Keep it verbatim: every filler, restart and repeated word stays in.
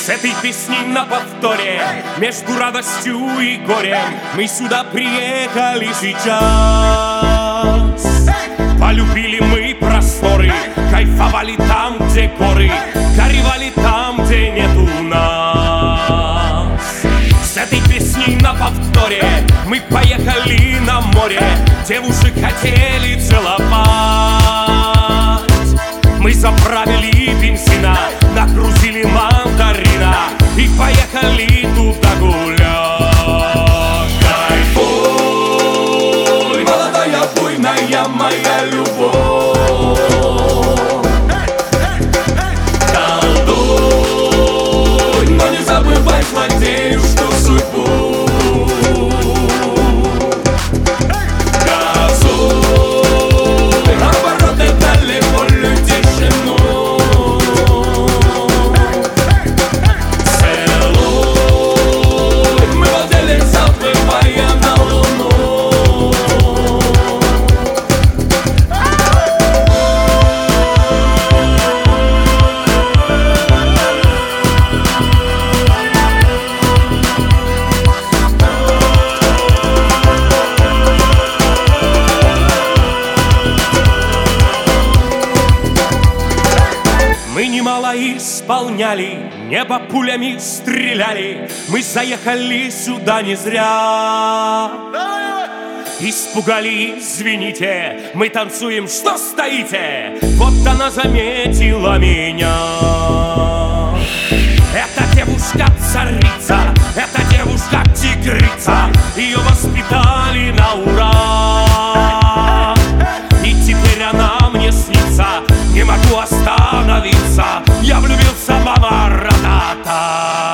С этой песней на повторе, между радостью и горем, мы сюда приехали сейчас. Полюбили мы просторы, кайфовали там, где горы, горевали там, где нету нас. С этой песней на повторе мы поехали на море, девушек хотели целовать. Мы заправили бензина, нагрузили мандарина и поехали туда гулять. Кайфуй, молодая, буйная моя любовь. Колдуй, но не забывай злодеюшку судьбу. Мы немало исполняли, небо пулями стреляли. Мы заехали сюда не зря. Испугали, извините, мы танцуем, что стоите? Вот она заметила меня. Эта девушка царица, эта девушка тигрица. Ее воспитали на ура. И теперь она мне снится, не могу остановиться. Я влюбился, мама, ратата.